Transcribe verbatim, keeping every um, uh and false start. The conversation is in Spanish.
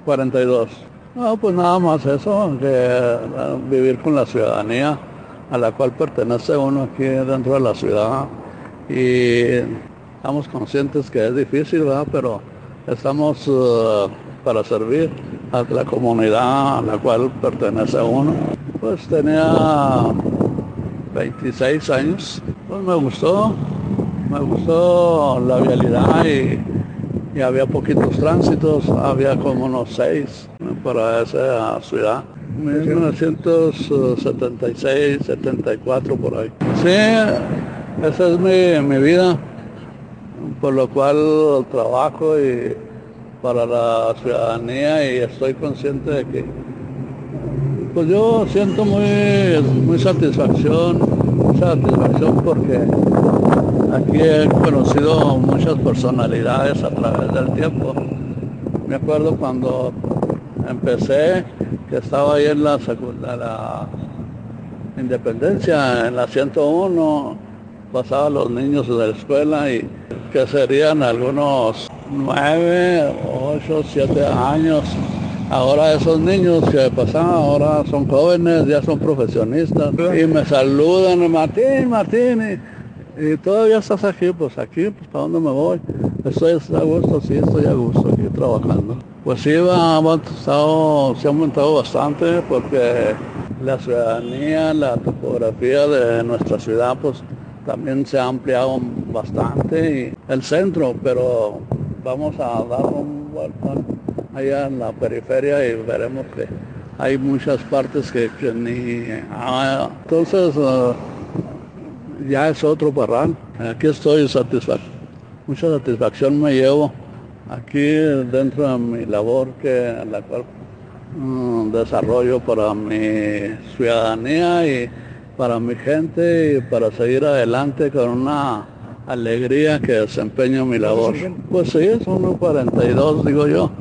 cuarenta y dos. No, pues nada más eso, que eh, vivir con la ciudadanía a la cual pertenece uno aquí dentro de la ciudad. Y estamos conscientes que es difícil, ¿verdad? Pero estamos uh, para servir a la comunidad a la cual pertenece uno. Pues tenía veintiséis años, pues me gustó, me gustó la vialidad y, y había poquitos tránsitos, había como unos seis para esa ciudad. mil novecientos setenta y seis, setenta y cuatro por ahí. Sí, esa es mi, mi vida, por lo cual trabajo y para la ciudadanía y estoy consciente de que pues yo siento muy, muy satisfacción, mucha satisfacción porque aquí he conocido muchas personalidades a través del tiempo. Me acuerdo cuando empecé, que estaba ahí en la, en la Independencia, en la ciento uno, pasaban los niños de la escuela y que serían algunos nueve, ocho, siete años. Ahora esos niños que pasaban ahora son jóvenes, ya son profesionistas y me saludan, Martín, Martín, y, y todavía estás aquí, pues aquí, pues ¿para dónde me voy? Estoy a gusto, sí, estoy a gusto aquí trabajando. Pues sí, va, ha aumentado, se ha aumentado bastante porque la ciudadanía, la topografía de nuestra ciudad, pues también se ha ampliado bastante y el centro, pero vamos a dar un vuelta allá en la periferia y veremos que hay muchas partes que, que ni... Ah, entonces uh, ya es otro parral. Aquí estoy satisfecho. Mucha satisfacción me llevo aquí dentro de mi labor que la cual um, desarrollo para mi ciudadanía y para mi gente y para seguir adelante con una alegría que desempeño mi labor. Pues sí, son unos cuarenta y dos, digo yo.